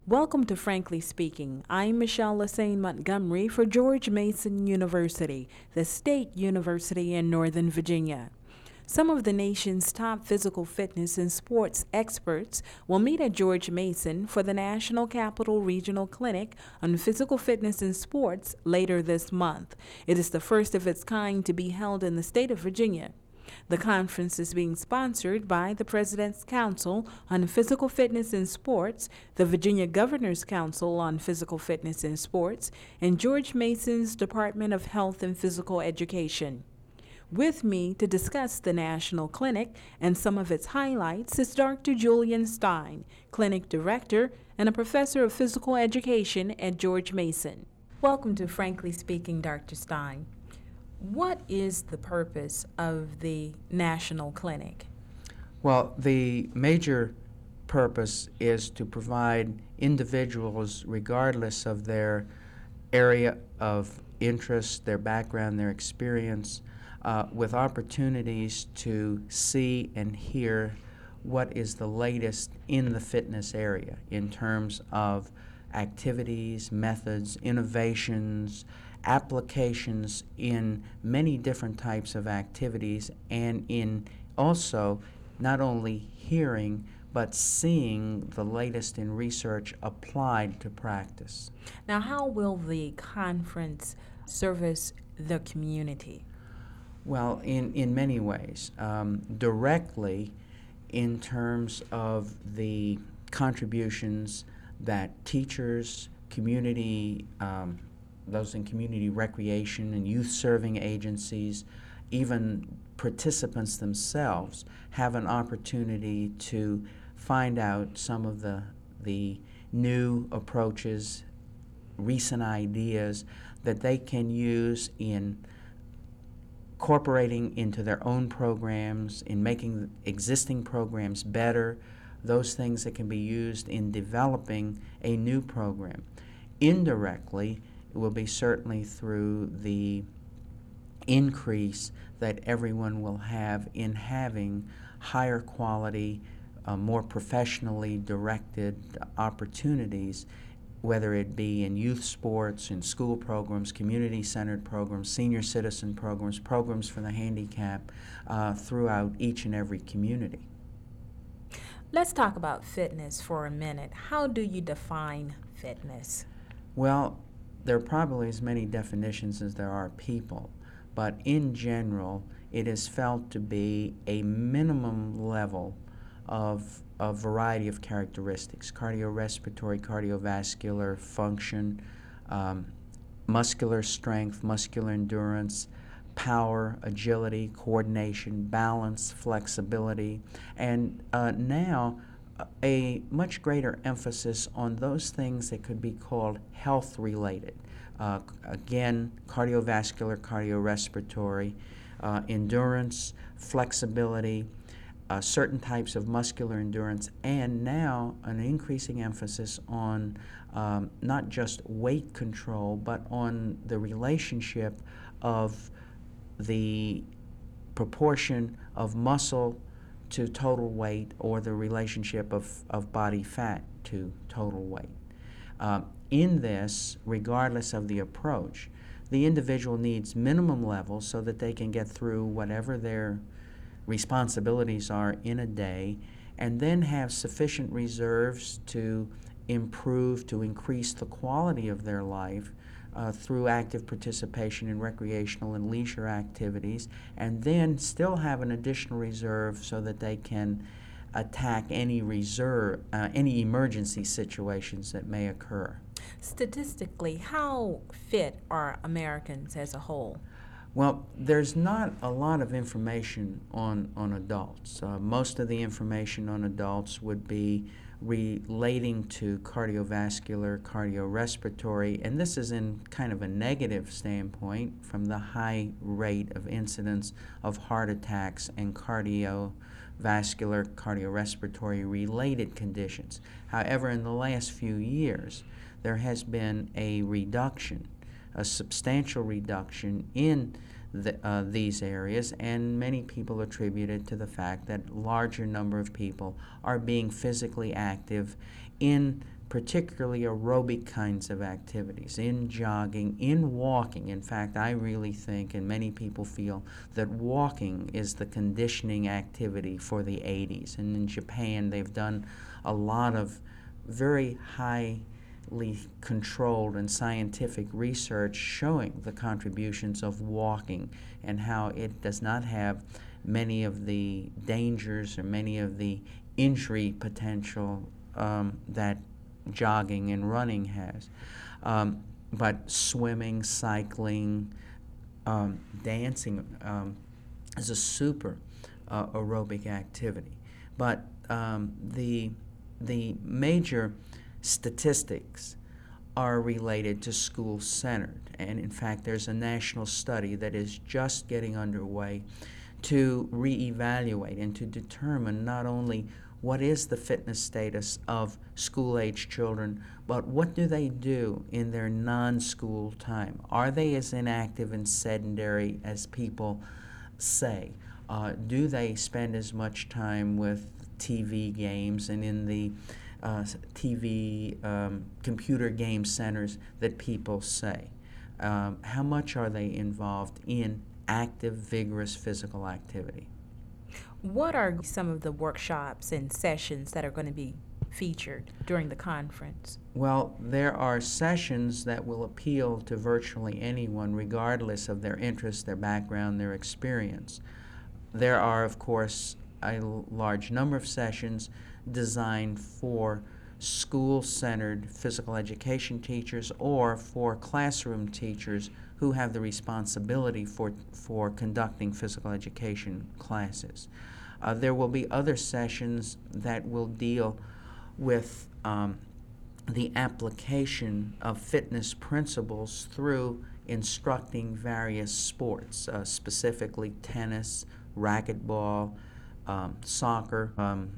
Welcome to Frankly Speaking. I'm Michelle Lassane Montgomery for George Mason University, the state university in Northern Virginia. Some of the nation's top physical fitness and sports experts will meet at George Mason for the National Capital Regional Clinic on Physical Fitness and Sports later this month. It is the first of its kind to be held in the state of Virginia. The conference is being sponsored by the President's Council on Physical Fitness in Sports, the Virginia Governor's Council on Physical Fitness in Sports, and George Mason's Department of Health and Physical Education. With me to discuss the National Clinic and some of its highlights is Dr. Julian Stein, Clinic Director and a Professor of Physical Education at George Mason. Welcome to Frankly Speaking, Dr. Stein. What is the purpose of the National Clinic? Well, the major purpose is to provide individuals, regardless of their area of interest, their background, their experience, with opportunities to see and hear what is the latest in the fitness area in terms of activities, methods, innovations, applications in many different types of activities, and in also not only hearing but seeing the latest in research applied to practice. Now, how will the conference service the community? Well, in many ways. Directly in terms of the contributions that teachers, community, those in community recreation and youth-serving agencies, even participants themselves, have an opportunity to find out some of the new approaches, recent ideas that they can use in incorporating into their own programs, in making existing programs better, those things that can be used in developing a new program. Indirectly, it will be certainly through the increase that everyone will have in having higher quality, more professionally directed opportunities, whether it be in youth sports, in school programs, community-centered programs, senior citizen programs, programs for the handicapped, throughout each and every community. Let's talk about fitness for a minute. How do you define fitness? Well, there are probably as many definitions as there are people, but in general, it is felt to be a minimum level of a variety of characteristics: cardiorespiratory, cardiovascular function, muscular strength, muscular endurance, power, agility, coordination, balance, flexibility, and now a much greater emphasis on those things that could be called health-related. Again, cardiovascular, cardiorespiratory, endurance, flexibility, certain types of muscular endurance, and now an increasing emphasis on not just weight control, but on the relationship of the proportion of muscle to total weight, or the relationship of body fat to total weight. In this, regardless of the approach, the individual needs minimum levels so that they can get through whatever their responsibilities are in a day, and then have sufficient reserves to improve, to increase the quality of their life through active participation in recreational and leisure activities, and then still have an additional reserve so that they can attack any emergency situations that may occur. Statistically, how fit are Americans as a whole? Well, there's not a lot of information on adults. Most of the information on adults would be relating to cardiovascular, cardiorespiratory, and this is in kind of a negative standpoint from the high rate of incidence of heart attacks and cardiovascular, cardiorespiratory related conditions. However, in the last few years, there has been a reduction, a substantial reduction in these areas, and many people attribute it to the fact that larger number of people are being physically active in particularly aerobic kinds of activities, in jogging, in walking. In fact, I really think, and many people feel, that walking is the conditioning activity for the 80s. And in Japan, they've done a lot of very highly controlled and scientific research showing the contributions of walking and how it does not have many of the dangers or many of the injury potential that jogging and running has. But swimming, cycling, dancing is a super aerobic activity. But the major statistics are related to school-centered. And in fact, there's a national study that is just getting underway to reevaluate and to determine not only what is the fitness status of school-age children, but what do they do in their non-school time? Are they as inactive and sedentary as people say? Do they spend as much time with TV games and in the TV computer game centers that people say? How much are they involved in active, vigorous physical activity? What are some of the workshops and sessions that are going to be featured during the conference? Well, there are sessions that will appeal to virtually anyone, regardless of their interest, their background, their experience. There are, of course, a large number of sessions designed for school-centered physical education teachers or for classroom teachers who have the responsibility for conducting physical education classes. There will be other sessions that will deal with the application of fitness principles through instructing various sports, specifically tennis, racquetball, soccer,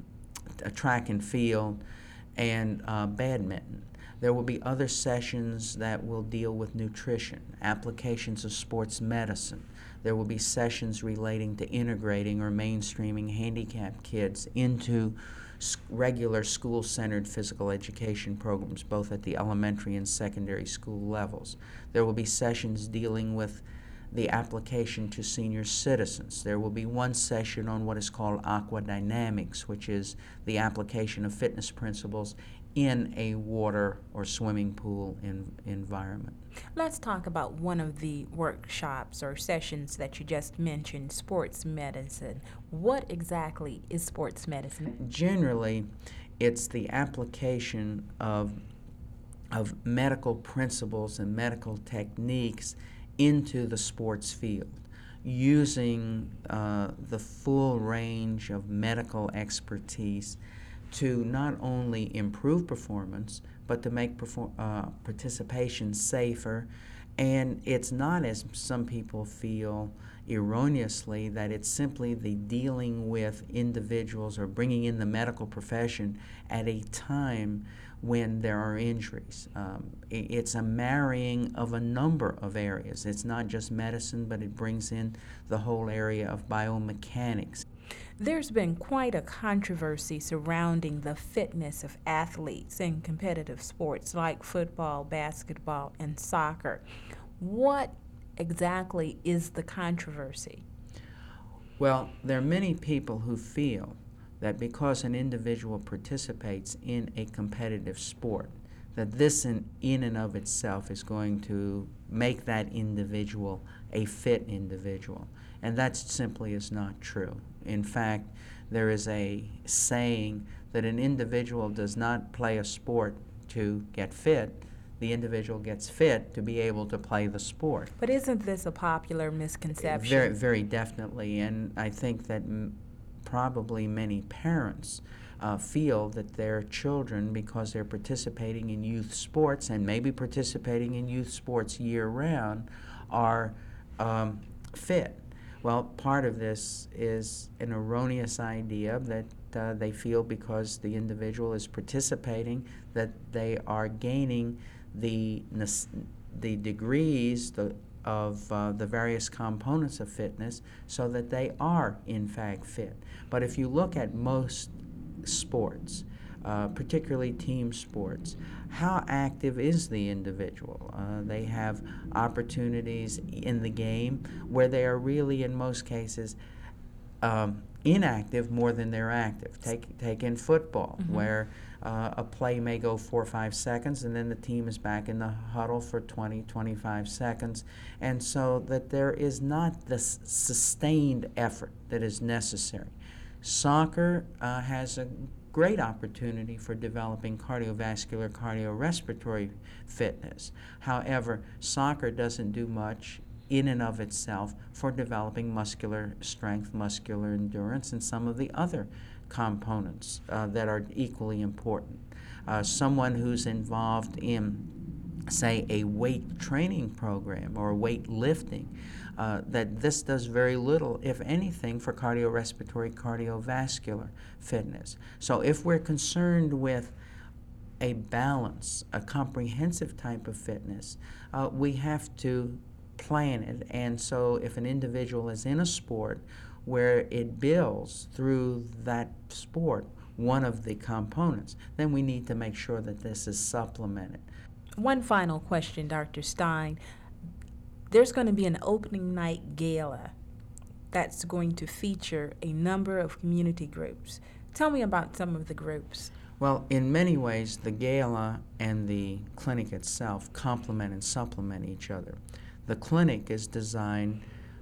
track and field, and badminton. There will be other sessions that will deal with nutrition, applications of sports medicine. There will be sessions relating to integrating or mainstreaming handicapped kids into regular school-centered physical education programs, both at the elementary and secondary school levels. There will be sessions dealing with the application to senior citizens. There will be one session on what is called aquadynamics, which is the application of fitness principles in a water or swimming pool environment. Let's talk about one of the workshops or sessions that you just mentioned, sports medicine. What exactly is sports medicine? Generally, it's the application of medical principles and medical techniques into the sports field, using the full range of medical expertise to not only improve performance, but to make participation safer. And it's not, as some people feel erroneously, that it's simply the dealing with individuals or bringing in the medical profession at a time when there are injuries. It's a marrying of a number of areas. It's not just medicine, but it brings in the whole area of biomechanics. There's been quite a controversy surrounding the fitness of athletes in competitive sports like football, basketball, and soccer. What exactly is the controversy? Well, there are many people who feel that because an individual participates in a competitive sport, that this in and of itself is going to make that individual a fit individual. And that simply is not true. In fact, there is a saying that an individual does not play a sport to get fit. The individual gets fit to be able to play the sport. But isn't this a popular misconception? Very, very definitely. And I think that probably many parents feel that their children, because they're participating in youth sports and maybe participating in youth sports year-round, are fit. Well, part of this is an erroneous idea that they feel because the individual is participating that they are gaining the degrees of the various components of fitness so that they are in fact fit. But if you look at most sports, particularly team sports. How active is the individual? They have opportunities in the game where they are really, in most cases, inactive more than they're active. Take in football, where a play may go 4 or 5 seconds, and then the team is back in the huddle for 20, 25 seconds. And so that there is not the sustained effort that is necessary. Soccer has a great opportunity for developing cardiovascular, cardiorespiratory fitness. However, soccer doesn't do much in and of itself for developing muscular strength, muscular endurance, and some of the other components that are equally important. Someone who's involved in, say, a weight training program or weight lifting, that this does very little, if anything, for cardiorespiratory, cardiovascular fitness. So if we're concerned with a balance, a comprehensive type of fitness, we have to plan it. And so if an individual is in a sport where it builds through that sport one of the components, then we need to make sure that this is supplemented. One final question, Dr. Stein. There's going to be an opening night gala that's going to feature a number of community groups. Tell me about some of the groups. Well, in many ways, the gala and the clinic itself complement and supplement each other. The clinic is designed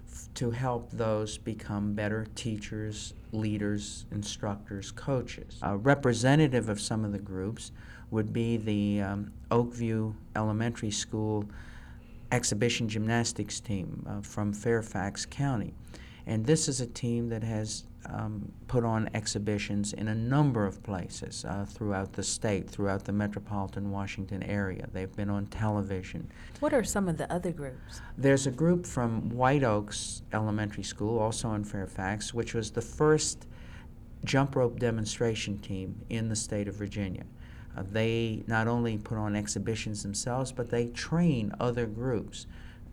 to help those become better teachers, leaders, instructors, coaches. A representative of some of the groups would be the Oakview Elementary School exhibition gymnastics team from Fairfax County. And this is a team that has put on exhibitions in a number of places throughout the state, throughout the metropolitan Washington area. They've been on television. What are some of the other groups? There's a group from White Oaks Elementary School, also in Fairfax, which was the first jump rope demonstration team in the state of Virginia. They not only put on exhibitions themselves, but they train other groups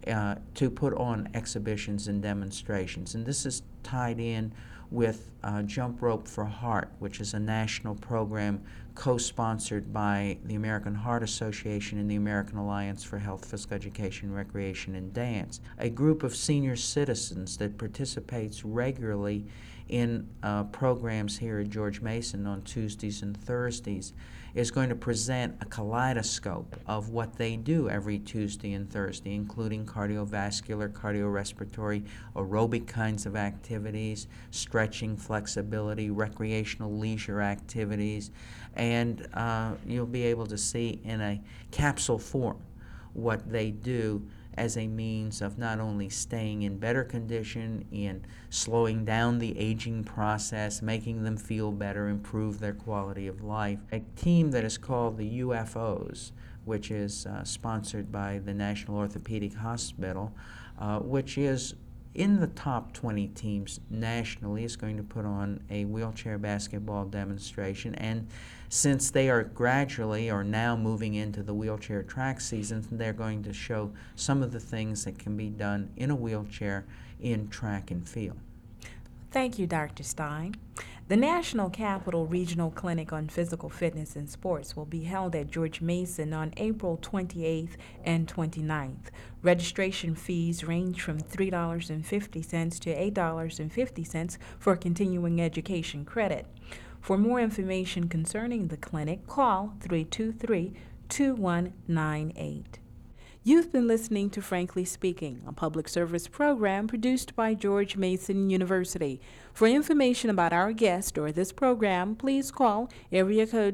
to put on exhibitions and demonstrations. And this is tied in with Jump Rope for Heart, which is a national program co-sponsored by the American Heart Association and the American Alliance for Health, Physical Education, Recreation, and Dance. A group of senior citizens that participates regularly in programs here at George Mason on Tuesdays and Thursdays is going to present a kaleidoscope of what they do every Tuesday and Thursday, including cardiovascular, cardiorespiratory, aerobic kinds of activities, stretching, flexibility, recreational leisure activities, and you'll be able to see in a capsule form what they do as a means of not only staying in better condition, in slowing down the aging process, making them feel better, improve their quality of life. A team that is called the UFOs, which is sponsored by the National Orthopedic Hospital, which is in the top 20 teams nationally, is going to put on a wheelchair basketball demonstration. And since they are gradually or now moving into the wheelchair track season, they're going to show some of the things that can be done in a wheelchair in track and field. Thank you, Dr. Stein. The National Capital Regional Clinic on Physical Fitness and Sports will be held at George Mason on April 28th and 29th. Registration fees range from $3.50 to $8.50 for continuing education credit. For more information concerning the clinic, call 323-2198. You've been listening to Frankly Speaking, a public service program produced by George Mason University. For information about our guest or this program, please call area code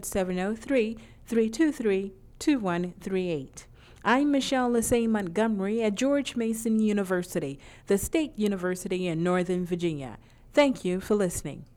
703-323-2138. I'm Michelle Lassay Montgomery at George Mason University, the state university in Northern Virginia. Thank you for listening.